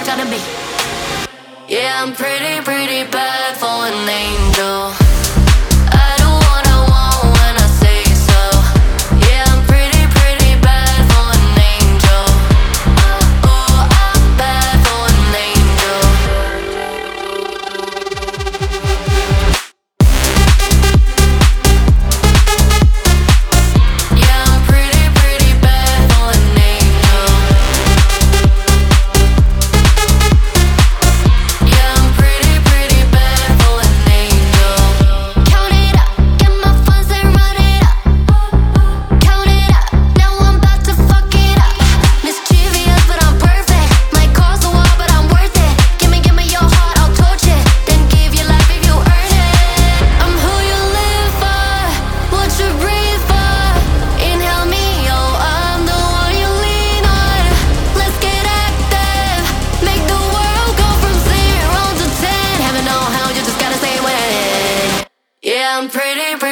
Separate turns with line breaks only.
gotta be. Yeah, I'm pretty, pretty bad for an angel. I do what I want when I say so. Yeah, I'm pretty, pretty bad for an angel. Oh, I'm bad for an angel. Yeah, I'm pretty, pretty bad for an angel. Yeah, I'm pretty, pretty bad for an angel. Count it up, get my funds and run it up. Count it up, now I'm about to fuck it up. Mischievous, but I'm perfect. Might cause a war, but I'm worth it. Give me your heart, I'll torch it. Then give your life if you earn it. I'm who you live for, what you breathe for. Inhale me, oh, I'm the one you lean on. Let's get active, make the world go from 0 to 10. Heaven or hell, you just gotta stay with it. Yeah, I'm pretty, pretty